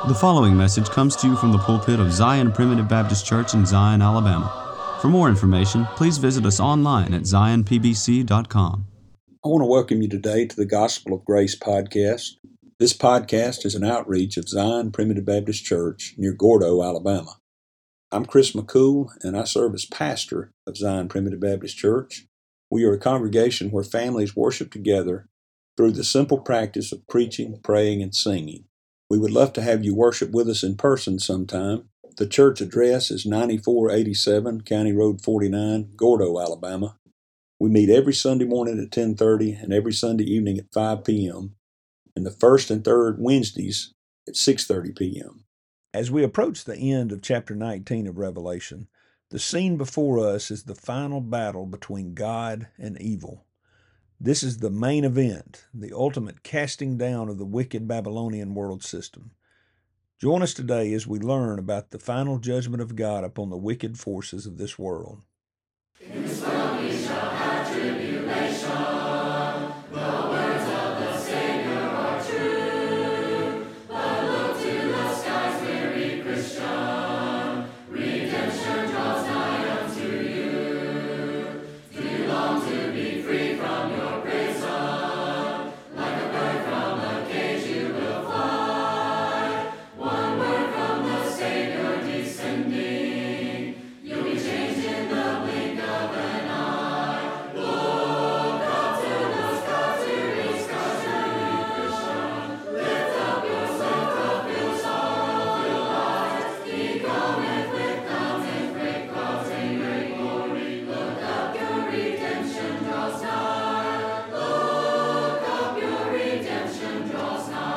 The following message comes to you from the pulpit of Zion Primitive Baptist Church in Zion, Alabama. For more information, please visit us online at zionpbc.com. I want to welcome you today to the Gospel of Grace podcast. This podcast is an outreach of Zion Primitive Baptist Church near Gordo, Alabama. I'm Chris McCool, and I serve as pastor of Zion Primitive Baptist Church. We are a congregation where families worship together through the simple practice of preaching, praying, and singing. We would love to have you worship with us in person sometime. The church address is 9487 County Road 49, Gordo, Alabama. We meet every Sunday morning at 10:30 and every Sunday evening at 5 p.m. and the first and third Wednesdays at 6:30 p.m. As we approach the end of chapter 19 of Revelation, the scene before us is the final battle between God and evil. This is the main event, the ultimate casting down of the wicked Babylonian world system. Join us today as we learn about the final judgment of God upon the wicked forces of this world. In this world we shall have tribulation. The words of the Savior are true. But look to the skies, weary Christian. Redemption draws nigh unto you. Do you long to be free from your prison? Like a bird from a cage you will fly. One word from the Savior descending. You'll be changed in the blink of an eye. Look up to the skies, weary Christian. Lift up your sorrow-filled eyes. He cometh with clouds and great clouds and great glory. Look up, your redemption draws nigh. Look up, your redemption draws nigh.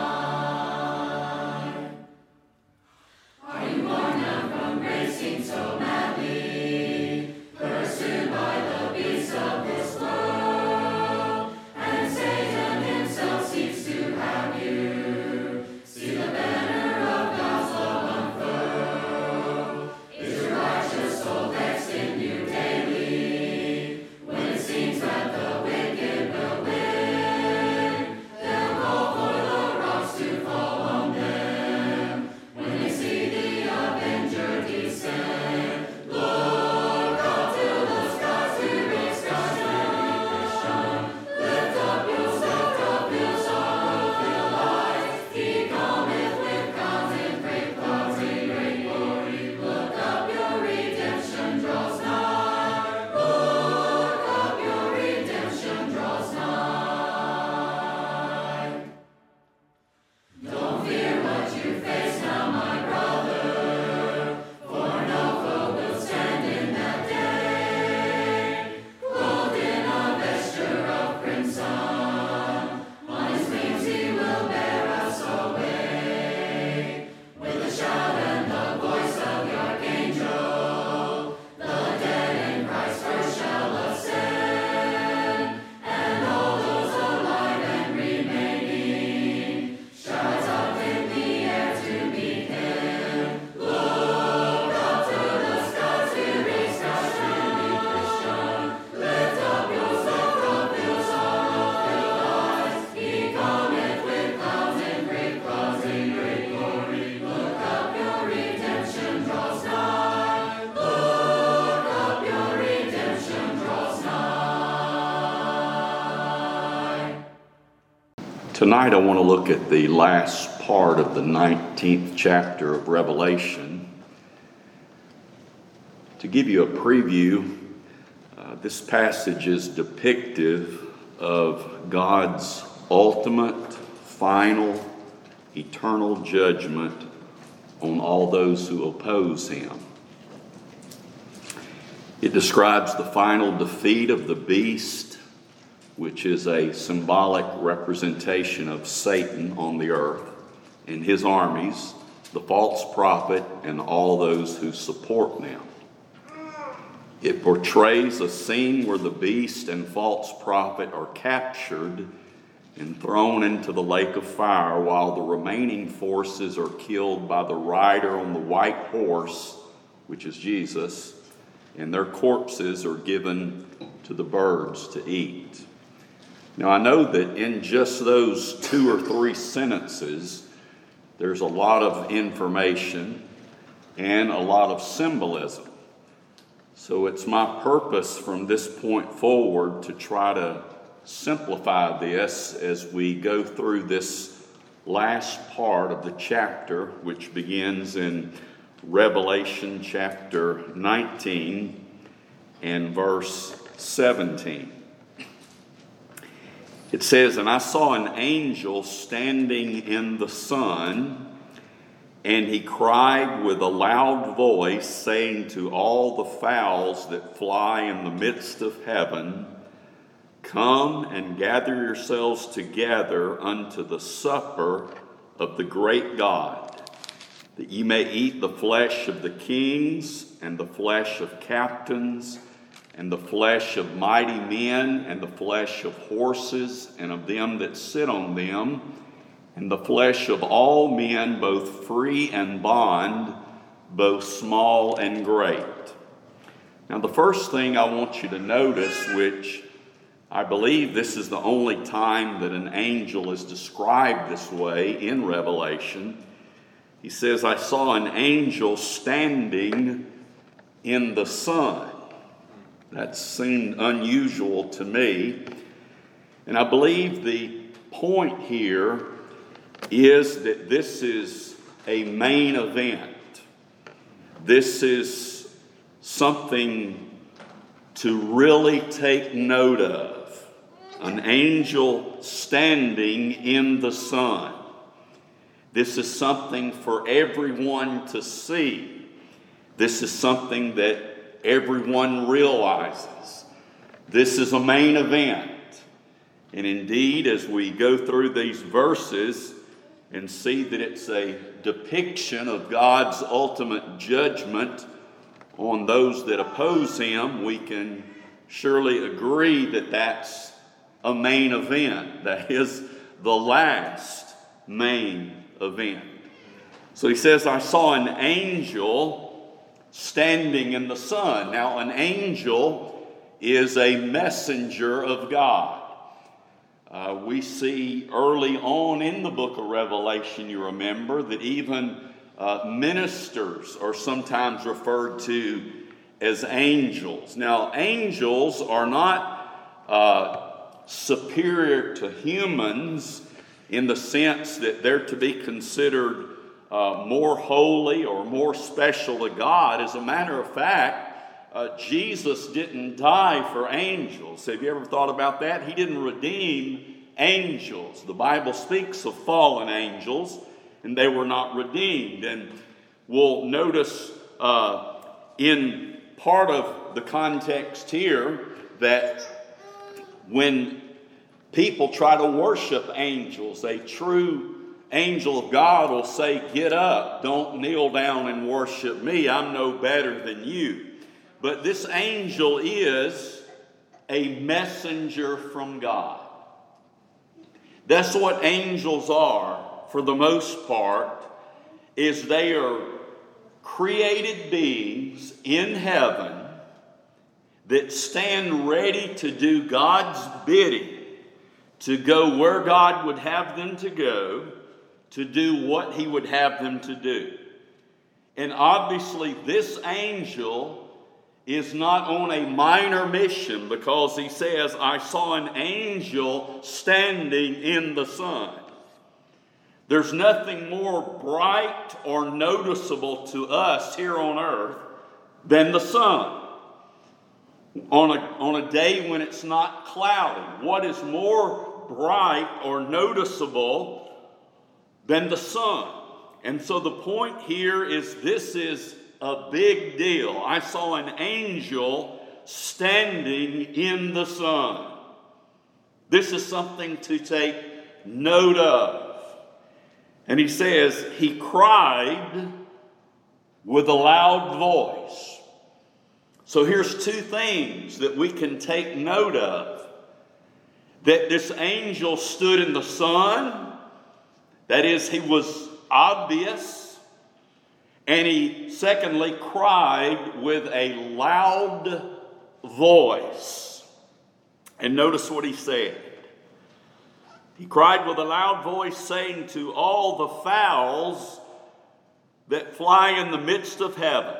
Are you worn out from racing so madly, pursued by the beasts of this world? And Satan himself seeks to have you see the banner of God's love unfurl. Is your righteous soul vexed in you daily, when it seems that the wicked will win? They'll call for the rocks to fall on them when they see the avenger descend. Look up to the skies, weary Christian. Lift up your sorrow-filled eyes. He cometh with clouds and great glory. Look up, your redemption draws nigh. Look up, your redemption draws nigh. Don't fear what you face now, my brother, for no foe will stand in that day. Clothed in a vesture of crimson, on his wings he will bear us away. With a shout and the voice of the archangel, the dead in Christ first shall ascend, and all those alive and remaining shall rise up in the air to meet him. Look up to the skies, weary Christian. Lift up your sorrow-filled eyes. He cometh with clouds and great glory. Look up, your redemption draws nigh. Look up, your redemption draws nigh. Tonight I want to look at the last part of the 19th chapter of Revelation. To give you a preview, this passage is depictive of God's ultimate, final, eternal judgment on all those who oppose Him. It describes the final defeat of the beast, which is a symbolic representation of Satan on the earth and his armies, the false prophet, and all those who support them. It portrays a scene where the beast and false prophet are captured and thrown into the lake of fire, while the remaining forces are killed by the rider on the white horse, which is Jesus, and their corpses are given to the birds to eat. Now, I know that in just those 2 or 3 sentences, there's a lot of information and a lot of symbolism. So it's my purpose from this point forward to try to simplify this as we go through this last part of the chapter, which begins in Revelation chapter 19 and verse 17. It says, "And I saw an angel standing in the sun, and he cried with a loud voice, saying to all the fowls that fly in the midst of heaven, Come and gather yourselves together unto the supper of the great God, that ye may eat the flesh of the kings, and the flesh of captains, and the flesh of mighty men, and the flesh of horses, and of them that sit on them, and the flesh of all men, both free and bond, both small and great." Now, the first thing I want you to notice, which I believe this is the only time that an angel is described this way in Revelation, he says, "I saw an angel standing in the sun." That seemed unusual to me. And I believe the point here is that this is a main event. This is something to really take note of. An angel standing in the sun. This is something for everyone to see. This is something that everyone realizes. This is a main event. And indeed, as we go through these verses and see that it's a depiction of God's ultimate judgment on those that oppose him, we can surely agree that that's a main event. That is the last main event. So he says, "I saw an angel standing in the sun." Now, an angel is a messenger of God. We see early on in the book of Revelation, you remember, that even ministers are sometimes referred to as angels. Now, angels are not superior to humans in the sense that they're to be considered more holy or more special to God. As a matter of fact, Jesus didn't die for angels. Have you ever thought about that? He didn't redeem angels. The Bible speaks of fallen angels, and they were not redeemed. And we'll notice in part of the context here that when people try to worship angels, a true angel of God will say, "Get up, don't kneel down and worship me. I'm no better than you." But this angel is a messenger from God. That's what angels are, for the most part, is they are created beings in heaven that stand ready to do God's bidding, to go where God would have them to go, to do what he would have them to do. And obviously this angel is not on a minor mission, because he says, "I saw an angel standing in the sun." There's nothing more bright or noticeable to us here on earth than the sun. On a day when it's not cloudy, what is more bright or noticeable than the sun? And so the point here is this is a big deal. I saw an angel standing in the sun. This is something to take note of. And he says, he cried with a loud voice. So here's two things that we can take note of. That this angel stood in the sun. That is, he was obvious. And he, secondly, cried with a loud voice. And notice what he said. He cried with a loud voice, saying to all the fowls that fly in the midst of heaven,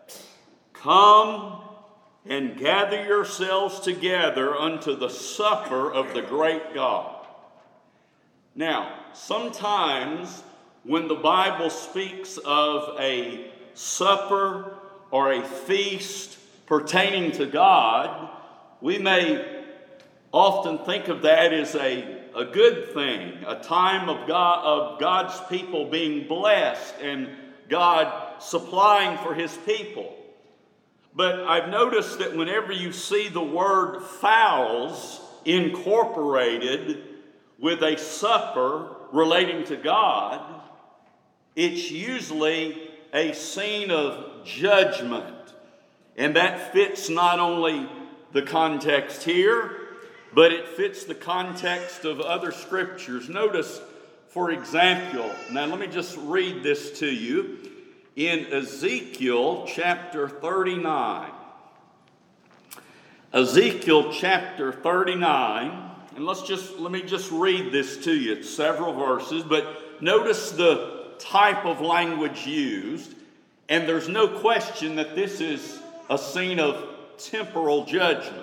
come and gather yourselves together unto the supper of the great God. Now, sometimes when the Bible speaks of a supper or a feast pertaining to God, we may often think of that as a good thing, a time of God's people being blessed and God supplying for his people. But I've noticed that whenever you see the word fowls incorporated with a supper relating to God, it's usually a scene of judgment. And that fits not only the context here, but it fits the context of other scriptures. Notice, for example, now let me just read this to you. In Ezekiel chapter 39. Ezekiel chapter 39, and let me just read this to you. It's several verses, but notice the type of language used, and there's no question that this is a scene of temporal judgment.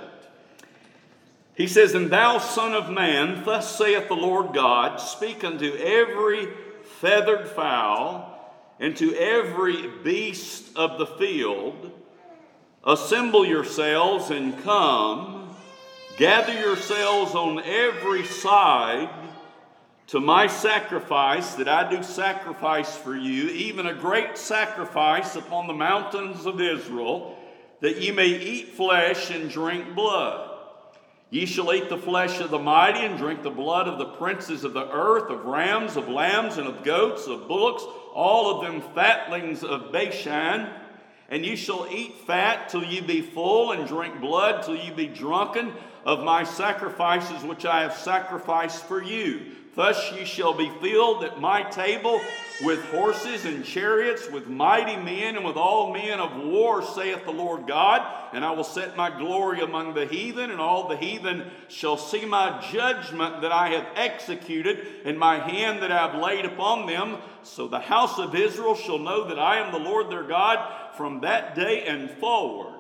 He says, And thou, son of man, thus saith the Lord God, speak unto every feathered fowl, and to every beast of the field, assemble yourselves and come, gather yourselves on every side to my sacrifice that I do sacrifice for you, even a great sacrifice upon the mountains of Israel, that ye may eat flesh and drink blood. Ye shall eat the flesh of the mighty and drink the blood of the princes of the earth, of rams, of lambs, and of goats, of bullocks, all of them fatlings of Bashan. And ye shall eat fat till ye be full, and drink blood till ye be drunken of my sacrifices which I have sacrificed for you. Thus ye shall be filled at my table with horses and chariots, with mighty men and with all men of war, saith the Lord God. And I will set my glory among the heathen, and all the heathen shall see my judgment that I have executed, and my hand that I have laid upon them. So the house of Israel shall know that I am the Lord their God from that day and forward.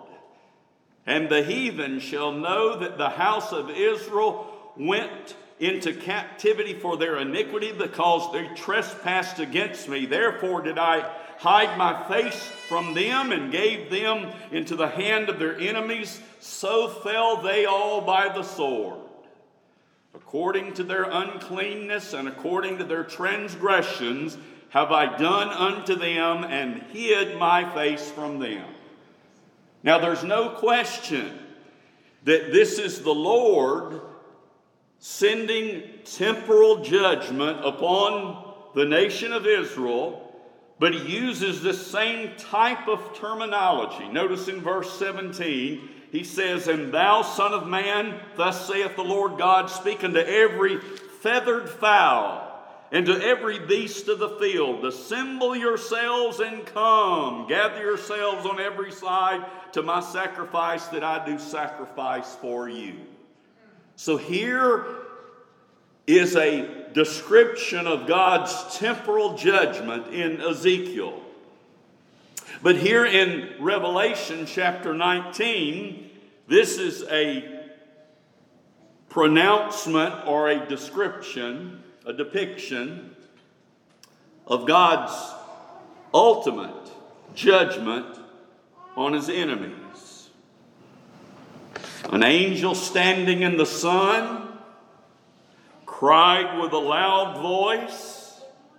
And the heathen shall know that the house of Israel went into captivity for their iniquity, because they trespassed against me. Therefore did I hide my face from them, and gave them into the hand of their enemies. So fell they all by the sword. According to their uncleanness and according to their transgressions have I done unto them, and hid my face from them. Now there's no question that this is the Lord sending temporal judgment upon the nation of Israel, but he uses this same type of terminology. Notice in verse 17, he says, And thou, son of man, thus saith the Lord God, speak unto every feathered fowl, and to every beast of the field, assemble yourselves and come, gather yourselves on every side to my sacrifice that I do sacrifice for you. So here is a description of God's temporal judgment in Ezekiel. But here in Revelation chapter 19, this is a pronouncement or a description, a depiction of God's ultimate judgment on his enemies. An angel standing in the sun cried with a loud voice,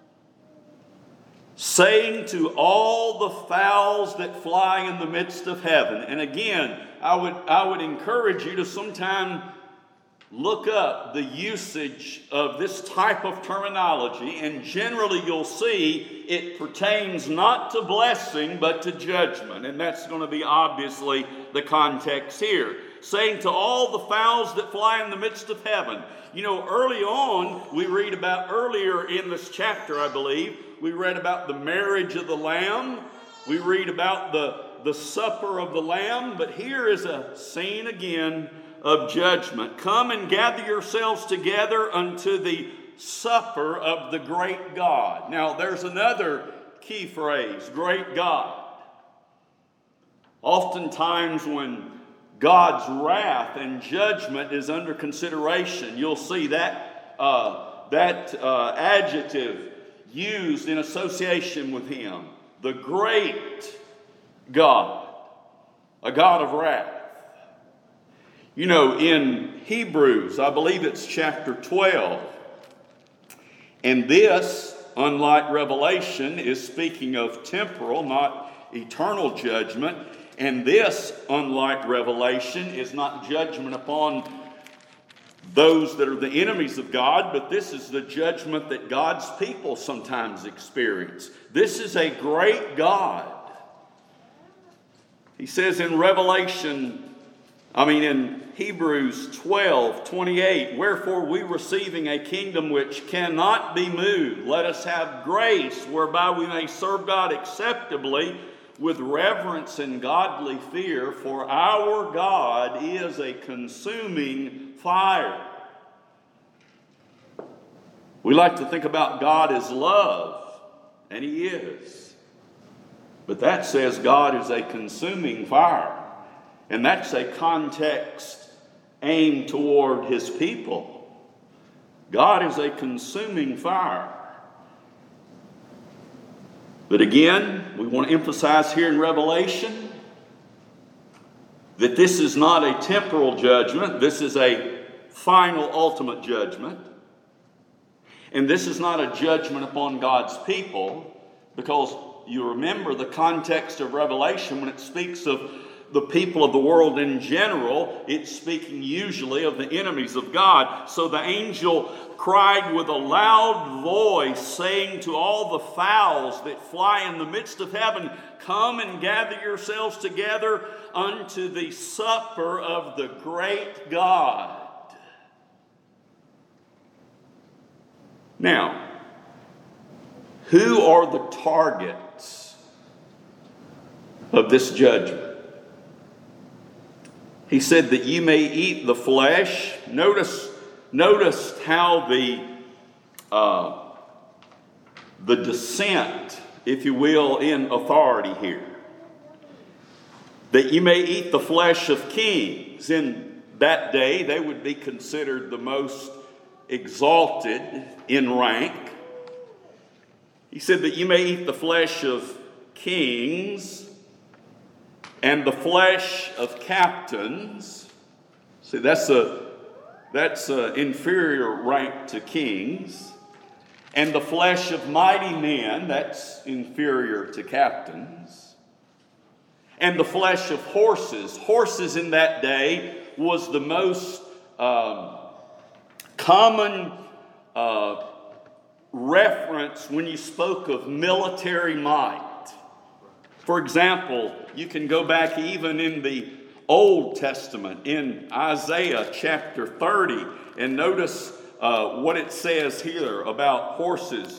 saying to all the fowls that fly in the midst of heaven. And again, I would encourage you to sometime look up the usage of this type of terminology, and generally you'll see it pertains not to blessing but to judgment, and that's going to be obviously the context here. Saying to all the fowls that fly in the midst of heaven. You know, early on, we read about, earlier in this chapter, I believe, we read about the marriage of the Lamb. We read about the supper of the Lamb. But here is a scene again of judgment. Come and gather yourselves together unto the supper of the great God. Now, there's another key phrase, great God. Oftentimes when God's wrath and judgment is under consideration, you'll see that adjective used in association with Him. The great God, a God of wrath. You know, in Hebrews, I believe it's chapter 12, and this, unlike Revelation, is speaking of temporal, not eternal judgment. And this, unlike Revelation, is not judgment upon those that are the enemies of God, but this is the judgment that God's people sometimes experience. This is a great God. He says in in Hebrews 12:28, wherefore we receiving a kingdom which cannot be moved, let us have grace whereby we may serve God acceptably with reverence and godly fear, for our God is a consuming fire. We like to think about God as love, and He is. But that says God is a consuming fire. And that's a context aimed toward His people. God is a consuming fire. But again, we want to emphasize here in Revelation that this is not a temporal judgment. This is a final, ultimate judgment. And this is not a judgment upon God's people, because you remember the context of Revelation when it speaks of the people of the world in general, it's speaking usually of the enemies of God. So the angel cried with a loud voice, saying to all the fowls that fly in the midst of heaven, come and gather yourselves together unto the supper of the great God. Now, who are the targets of this judgment? He said that you may eat the flesh. Notice how the descent, if you will, in authority here. That you may eat the flesh of kings. In that day, they would be considered the most exalted in rank. He said that you may eat the flesh of kings and the flesh of captains. See, that's a inferior rank to kings. And the flesh of mighty men, that's inferior to captains. And the flesh of horses. Horses in that day was the most common reference when you spoke of military might. For example, you can go back even in the Old Testament, in Isaiah chapter 30, and notice what it says here about horses.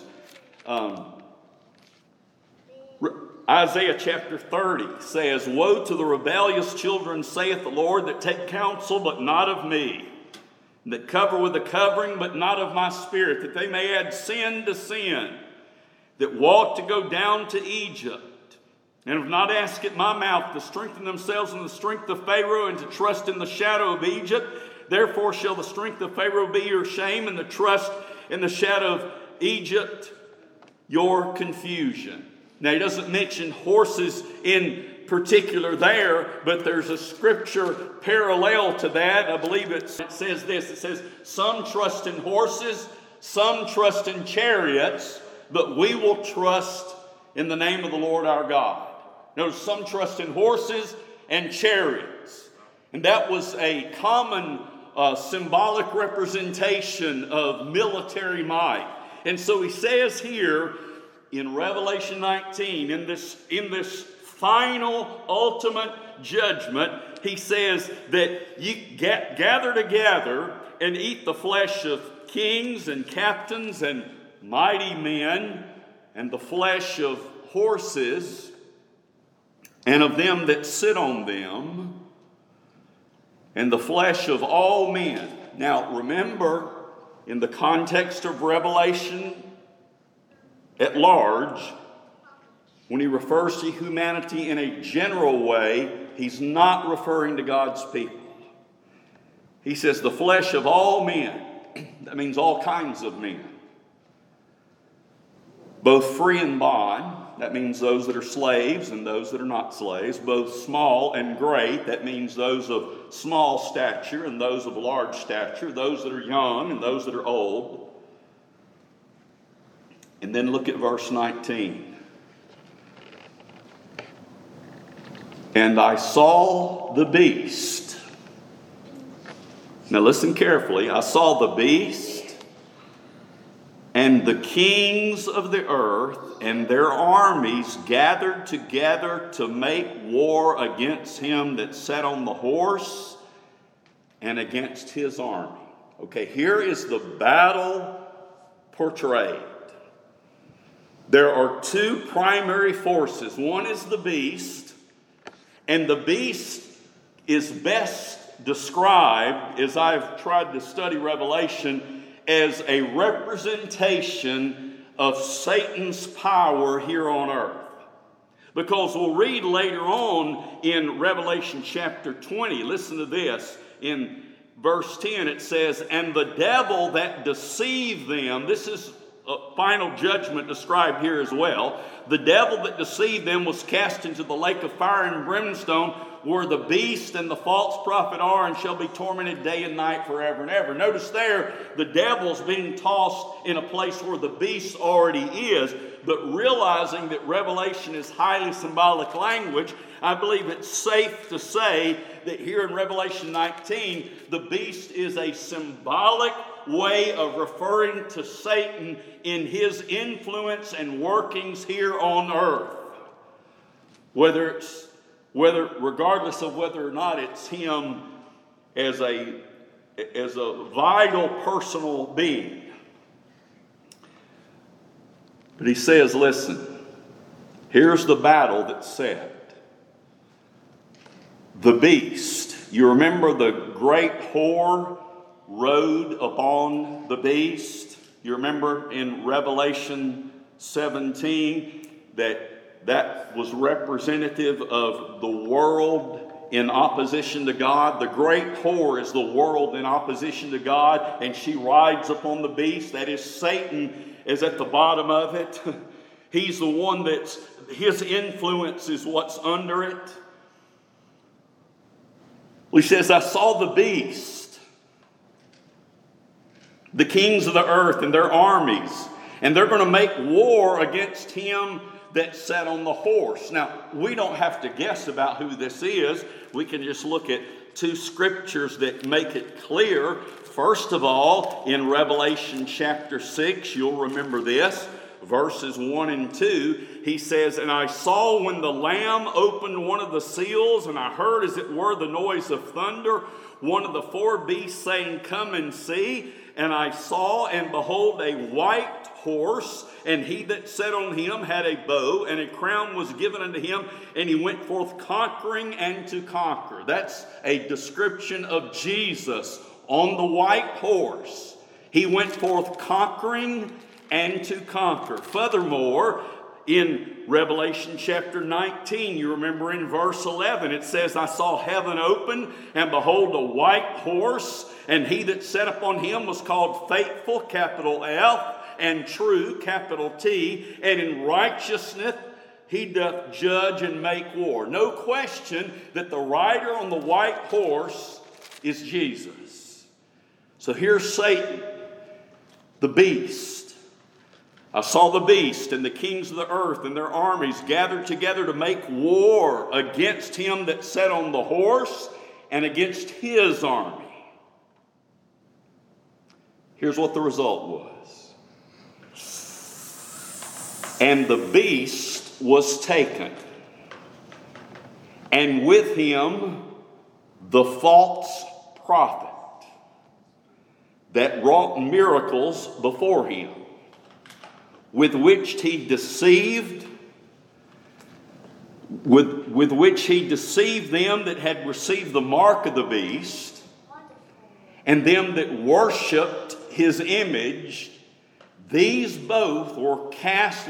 Isaiah chapter 30 says, woe to the rebellious children, saith the Lord, that take counsel, but not of me, and that cover with a covering, but not of my spirit, that they may add sin to sin, that walk to go down to Egypt, and have not asked at my mouth to strengthen themselves in the strength of Pharaoh, and to trust in the shadow of Egypt. Therefore shall the strength of Pharaoh be your shame, and the trust in the shadow of Egypt your confusion. Now, he doesn't mention horses in particular there, but there's a scripture parallel to that. I believe it says this. It says, some trust in horses, some trust in chariots, but we will trust in the name of the Lord our God. Notice, some trust in horses and chariots. And that was a common symbolic representation of military might. And so he says here in Revelation 19, in this final, ultimate judgment, he says that you gather together and eat the flesh of kings and captains and mighty men, and the flesh of horses and of them that sit on them, and the flesh of all men. Now remember, in the context of Revelation at large, when he refers to humanity in a general way, he's not referring to God's people. He says the flesh of all men. That means all kinds of men. Both free and bond. That means those that are slaves and those that are not slaves. Both small and great. That means those of small stature and those of large stature. Those that are young and those that are old. And then look at verse 19. And I saw the beast. Now listen carefully. I saw the beast and the kings of the earth and their armies gathered together to make war against him that sat on the horse and against his army. Okay, here is the battle portrayed. There are two primary forces. One is the beast, and the beast is best described, as I've tried to study Revelation, as a representation of Satan's power here on earth. Because we'll read later on in Revelation chapter 20, listen to this, in verse 10 it says, and the devil that deceived them, this is a final judgment described here as well, the devil that deceived them was cast into the lake of fire and brimstone, where the beast and the false prophet are, and shall be tormented day and night forever and ever. Notice there, the devil's being tossed in a place where the beast already is, but realizing that Revelation is highly symbolic language, I believe it's safe to say that here in Revelation 19, the beast is a symbolic way of referring to Satan in his influence and workings here on earth. Regardless of whether or not it's him as a vital personal being. But he says, listen, here's the battle that's set. The beast. You remember the great whore rode upon the beast? You remember in Revelation 17 that was representative of the world in opposition to God. The great whore is the world in opposition to God, and she rides upon the beast. That is, Satan is at the bottom of it. He's the one that's, his influence is what's under it. He says, I saw the beast, the kings of the earth and their armies, and they're going to make war against him that sat on the horse. Now, we don't have to guess about who this is. We can just look at two scriptures that make it clear. First of all, in Revelation chapter 6, you'll remember this, verses 1 and 2, he says, and I saw when the Lamb opened one of the seals, and I heard as it were the noise of thunder, one of the four beasts saying, come and see. And I saw, and behold, a white horse, and he that sat on him had a bow, and a crown was given unto him, and he went forth conquering and to conquer. That's a description of Jesus on the white horse. He went forth conquering and to conquer. Furthermore, in Revelation chapter 19, you remember in verse 11, it says, I saw heaven open, and behold, a white horse, and he that sat upon him was called Faithful, capital F, and True, capital T, and in righteousness he doth judge and make war. No question that the rider on the white horse is Jesus. So here's Satan, the beast. I saw the beast and the kings of the earth and their armies gathered together to make war against him that sat on the horse and against his army. Here's what the result was. And the beast was taken, and with him the false prophet that wrought miracles before him, with which he deceived with which he deceived them that had received the mark of the beast, and them that worshipped his image, these both were cast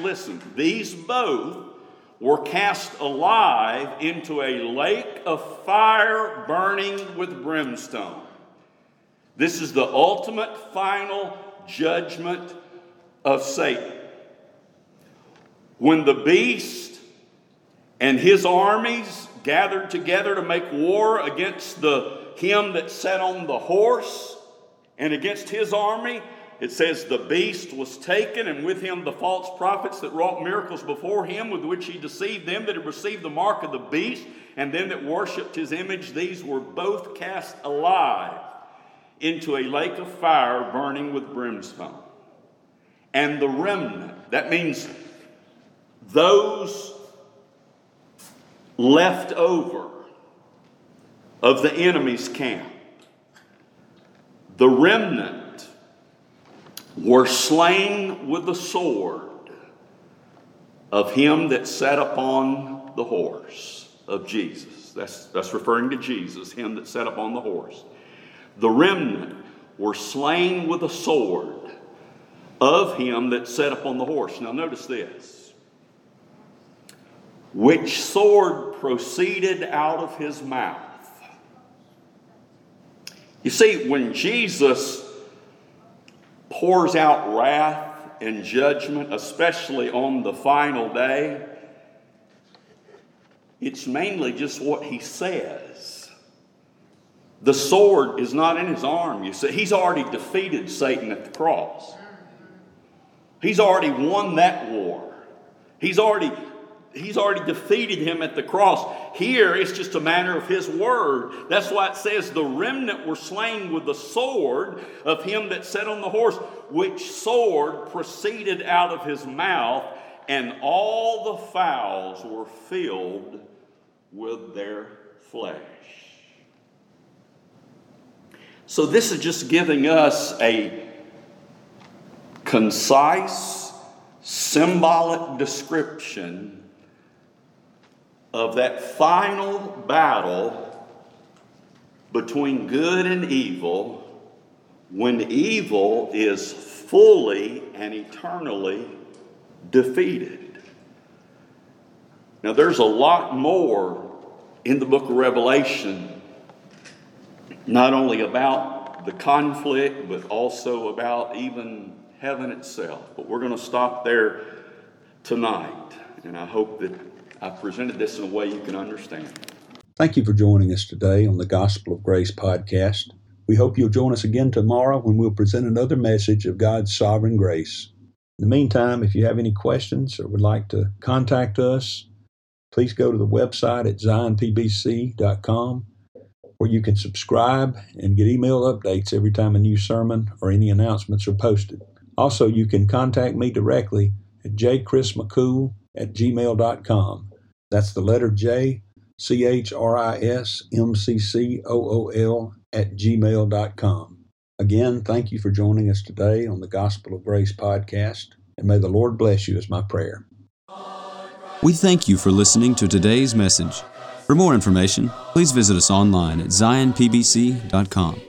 alive into a lake of fire burning with brimstone. This is the ultimate final judgment of Satan. When the beast and his armies gathered together to make war against him that sat on the horse and against his army, it says the beast was taken, and with him the false prophets that wrought miracles before him, with which he deceived them that had received the mark of the beast, and them that worshipped his image. These were both cast alive into a lake of fire burning with brimstone. And the remnant, that means those left over of the enemy's camp, the remnant were slain with the sword of him that sat upon the horse, of Jesus. That's referring to Jesus, him that sat upon the horse. The remnant were slain with the sword of him that sat upon the horse. Now notice this. Which sword proceeded out of his mouth. You see, when Jesus pours out wrath and judgment, especially on the final day, it's mainly just what he says. The sword is not in his arm. You see, he's already defeated Satan at the cross. He's already won that war. He's already defeated him at the cross. Here, it's just a matter of his word. That's why it says the remnant were slain with the sword of him that sat on the horse, which sword proceeded out of his mouth, and all the fowls were filled with their flesh. So this is just giving us a concise, symbolic description of that final battle between good and evil, when evil is fully and eternally defeated. Now there's a lot more in the book of Revelation, not only about the conflict, but also about even heaven itself. But we're going to stop there tonight, and I hope that I presented this in a way you can understand. Thank you for joining us today on the Gospel of Grace podcast. We hope you'll join us again tomorrow when we'll present another message of God's sovereign grace. In the meantime, if you have any questions or would like to contact us, please go to the website at zionpbc.com, where you can subscribe and get email updates every time a new sermon or any announcements are posted. Also, you can contact me directly at jchrismccool@gmail.com. That's the letter J, CHRISMCCOOL@gmail.com. Again, thank you for joining us today on the Gospel of Grace podcast, and may the Lord bless you is my prayer. We thank you for listening to today's message. For more information, please visit us online at zionpbc.com.